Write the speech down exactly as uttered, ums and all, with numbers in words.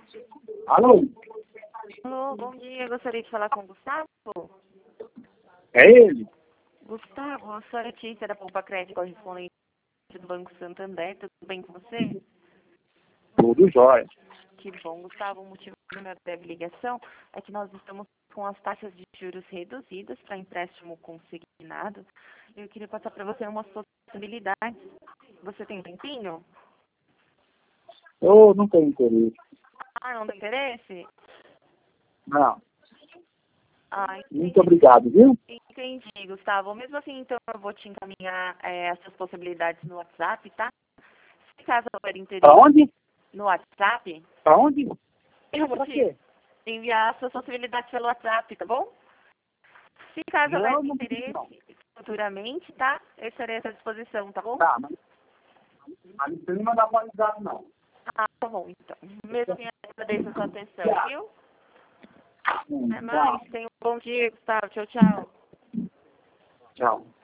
Alô? Alô, bom dia. Eu gostaria de falar com o Gustavo. É ele? Gustavo, eu sou a Letícia da Poupa Crédito, correspondente do Banco Santander. Tudo bem com você? Tudo jóia. Que bom, Gustavo. O motivo da minha breve ligação é que nós estamos com as taxas de juros reduzidas para empréstimo consignado. Eu queria passar para você umas possibilidades. Você tem um tempinho? Eu não tenho interesse. Ah, não tem interesse? Não. Ah, Muito entendi. obrigado, viu? Entendi, Gustavo. Mesmo assim, então, eu vou te encaminhar é, essas possibilidades no WhatsApp, tá? Se caso houver interesse Aonde? no WhatsApp, Aonde? eu vou Pra te quê? enviar essas possibilidades pelo WhatsApp, tá bom? Se caso houver Não, não preciso não. interesse futuramente, tá? Eu estarei à sua disposição, tá bom? Tá, mas, mas não precisa me mandar para WhatsApp, não. Ah, tá bom, então. Mesmo assim, eu agradeço a sua atenção, viu? Hum, Até mais. Tchau. Tenha um bom dia, Gustavo. Tchau, tchau. Tchau.